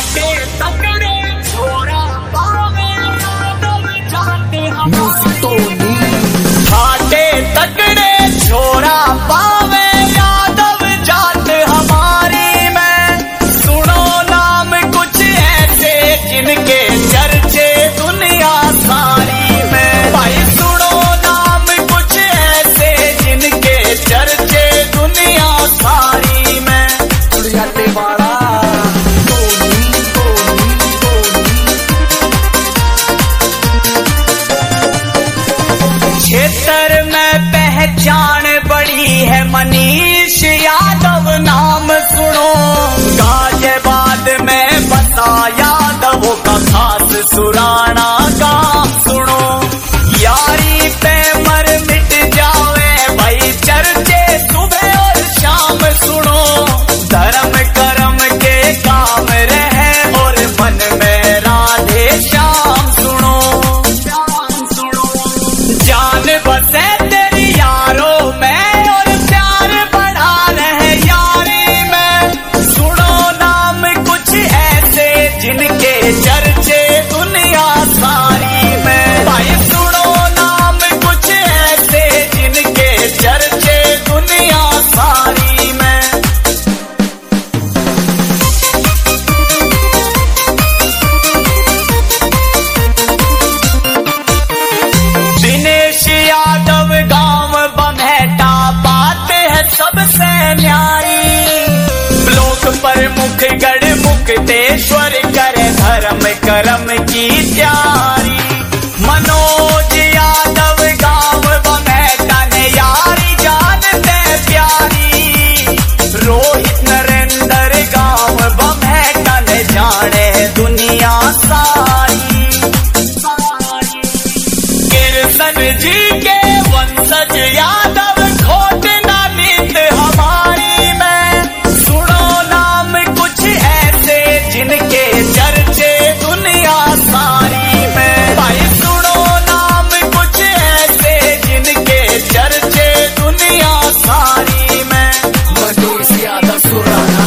खाटे तकड़े छोरा पावे यादव जात हमारी में। सुनो नाम कुछ ऐसे जिनके चर्चे दुनिया सारी में। भाई सुनो नाम कुछ ऐसे जिनके चर्चे दुनिया सारी में। क्षेत्र में पहचान बड़ी है मनीष यादव नाम सुनो। गाजियाबाद में बसा यादवों का खास सुराना काम सुनो। यारी पे मर मिट जावे भाई चर्चे सुबह और शाम सुनो। धर्म कर्म के काम रहे और मन में राधे श्याम सुनो। जान बसे तेरी यारों में और प्यार बढ़ा रहे यारी में। सुनो नाम कुछ ऐसे जिनके चर्चे दुनिया सारी में। भाई सुनो नाम कुछ ऐसे जिनके चर्चे दुनिया सारी में। दिनेश यादव गांव बम्हेटा बात है सबसे न्यारी। ब्लॉक प्रमुख गढ़ मुक्तेश्वर करे धर्म कर्म की तैयारी। मनोज यादव गांव बम्हेटा ने यारी जानते प्यारी। रोहित नरेंद्र गांव बम्हेटा ने जाने दुनिया सारी। कृष्ण जी के वंशज यादव खोट ना नीत हमारी में। सुनो नाम कुछ ऐसे जिनके चर्चे दुनिया सारी में। भाई सुनो नाम कुछ ऐसे जिनके चर्चे दुनिया सारी में। मनीष यादव सुराना।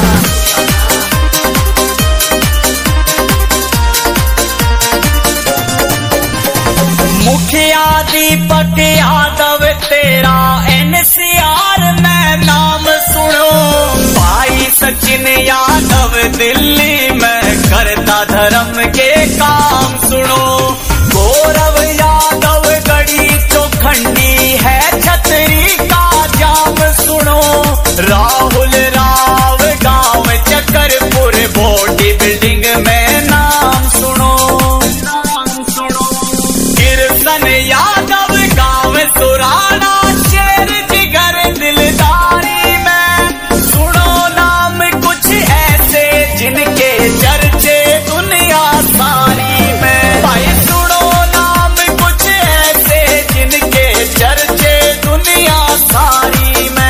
मुखिया दीपक यादव तेरा एनसीआर में नाम सुनो। भाई सचिन यादव दिल्ली में करता धर्म के काम सुनो। गौरव यादव गढ़ी चौखंडी है छतरी का जाम सुनो। राहुल राव गांव चकरपुर बॉडी बिल्डिंग में नाम सुनो। कृष्ण यादव गांव सुराना शेर जिगर दिलदारी में। सुनो नाम कुछ ऐसे जिनके चर्चे दुनिया सारी में। भाई सुनो नाम कुछ ऐसे जिनके चर्चे दुनिया सारी में।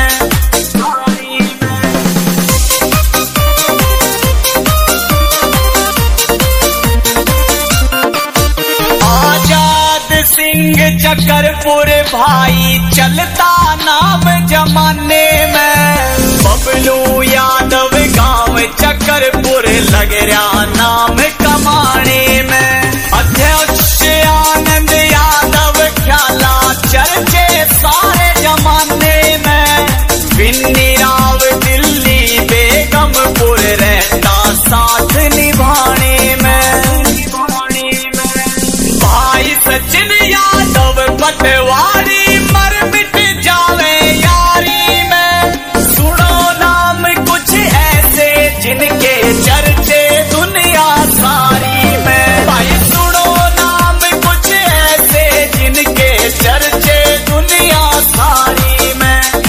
आजाद सिंह चकरपुर भाई चलता नाम जमाने में। बबलू यादव गांव चकरपुर लग रहा नाम कमाने में। अध्यक्ष आनंद यादव ख्याला चर्चे सारे जमाने में। विन्नी राव दिल्ली बेगमपुर रहता साथ निभाने में। भाई सचिन यादव पटवारी मर मिट जावे यारी में। सुनो नाम कुछ ऐसे जिनके चर्चे दुनिया सारी में। भाई सुनो नाम कुछ ऐसे जिनके चर्चे दुनिया सारी में।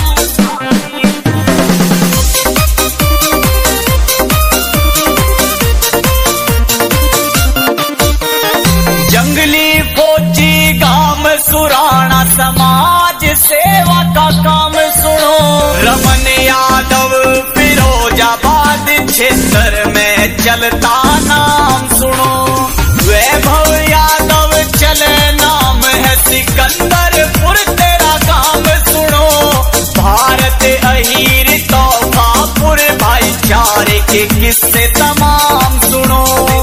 जंगली फौजी गांव सुराना समाज सेवा का काम सुनो। रमन यादव फिरोजाबाद क्षेत्र में चलता नाम सुनो। वैभव यादव चले नाम है सिकंदरपुर तेरा काम सुनो। भारत अहीर तोहफापुर भाईचारे के किस्से तमाम सुनो।